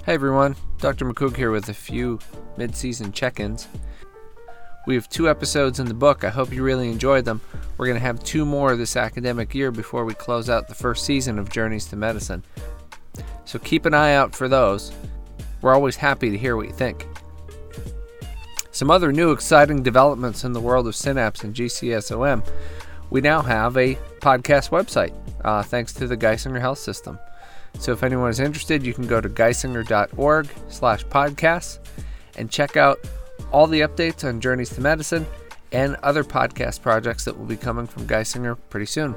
Hey everyone, Dr. McCoog here with a few mid-season check-ins. We have 2 episodes in the book. I hope you really enjoyed them. We're going to have 2 more this academic year before we close out the first season of Journeys to Medicine. So keep an eye out for those. We're always happy to hear what you think. Some other new exciting developments in the world of Synapse and GCSOM. We now have a podcast website, thanks to the Geisinger Health System. So if anyone is interested, you can go to geisinger.org/podcasts and check out all the updates on Journeys to Medicine and other podcast projects that will be coming from Geisinger pretty soon.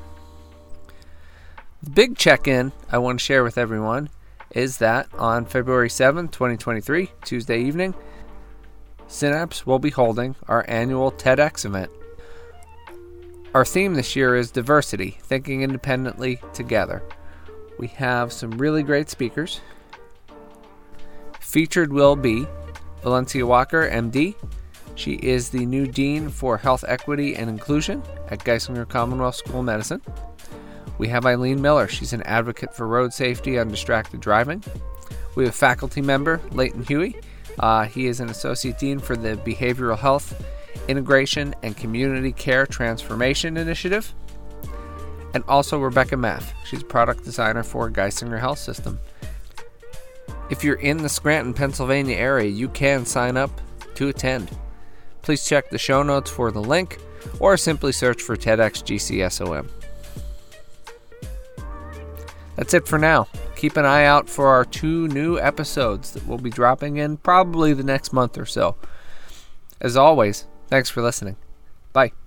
The big check-in I want to share with everyone is that on February 7th, 2023, Tuesday evening, Synapse will be holding our annual TEDx event. Our theme this year is Diversity, Thinking Independently Together. We have some really great speakers. Featured will be Valencia Walker, MD. She is the new Dean for Health Equity and Inclusion at Geisinger Commonwealth School of Medicine. We have Eileen Miller. She's an advocate for road safety and distracted driving. We have faculty member Leighton Huey. He is an Associate Dean for the Behavioral Health Integration and Community Care Transformation Initiative. And also Rebecca Math. She's a product designer for Geisinger Health System. If you're in the Scranton, Pennsylvania area, you can sign up to attend. Please check the show notes for the link or simply search for TEDx GCSOM. That's it for now. Keep an eye out for our 2 new episodes that will be dropping in probably the next month or so. As always, thanks for listening. Bye.